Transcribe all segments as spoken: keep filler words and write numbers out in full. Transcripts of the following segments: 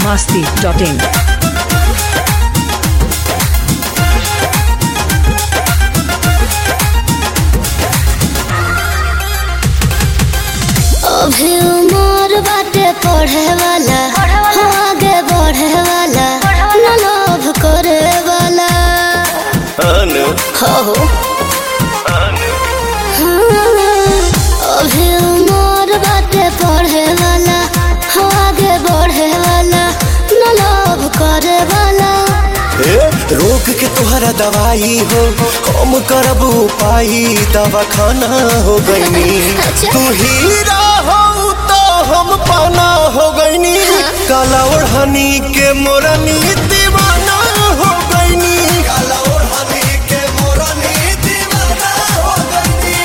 masti dot in. अभी उमर बाटे पढ़े वाला, आगे बढ़े वाला, न लोभ करे वाला। हो अभी उमर बाटे पढ़े वाला, आगे बढ़े वाला, न लोभ करे वाला। रोग के तुहरा दवाई हो, हम करब उपाय, दवा खाना हो गईनी। तू हीरा हो तो हम पाना हो गईनी। काला ओढ़नी के मोरनी दीवाना हो गईनी। काला ओढ़नी के मोरनी दीवाना हो गईनी।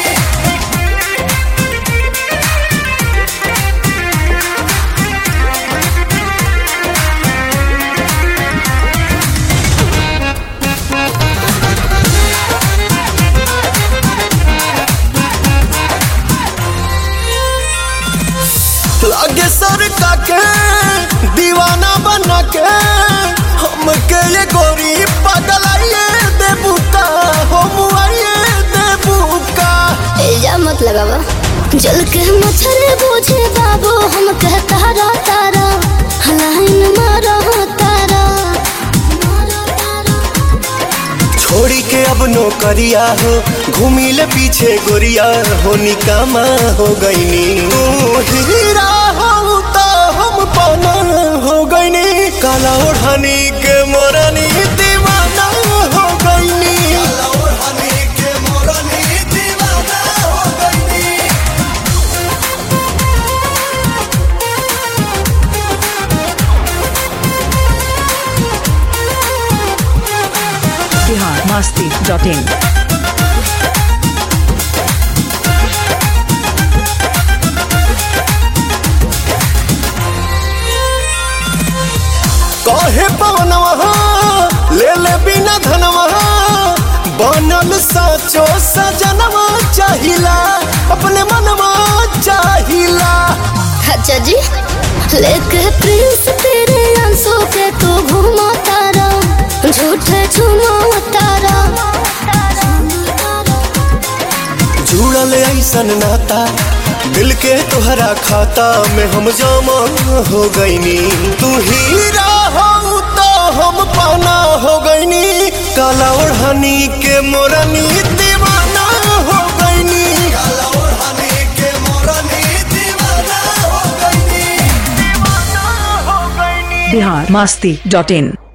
लागे सर का के दीवाना बना के हमके ये गोरी पगलाइए देबुका, हम आइए देबुका। इल्जाम मत लगावा, जल के मछली बूझे बाबू, हम कहता रा तारा, लाइन मारा तारा। छोड़ी के अब नौकरिया हो, घूमी ले पीछे गोरिया हो, निकामा हो गईनी। तू हीरा हो तो हम पाना हो गईनी। काला ओढ़नी के मोरनी दीवाना हो गईनी। काला ओढ़नी के मोरनी दीवाना हो गईनी। Bihar masti dot in. कहे पवनवा ले ले बिना धनवा, बनल साचो सजनवा चाहिला, अपने मनवा चाहिला। अच्छा जी, लेके प्रिंस तेरे आंसू के तू घूमा तारा, झूठे झूमा तारा। जुड़ल ऐसन नाता, दिल के तोहरा खाता में हम जमा हो गईनी। तू हीरा हो तो हम पाना हो गईनी। काला ओढ़नी के मोरनी दीवाना हो गईनी। काला ओढ़नी के मोरनी दीवाना हो गईनी। दीवाना हो गईनी। Bihar masti dot in.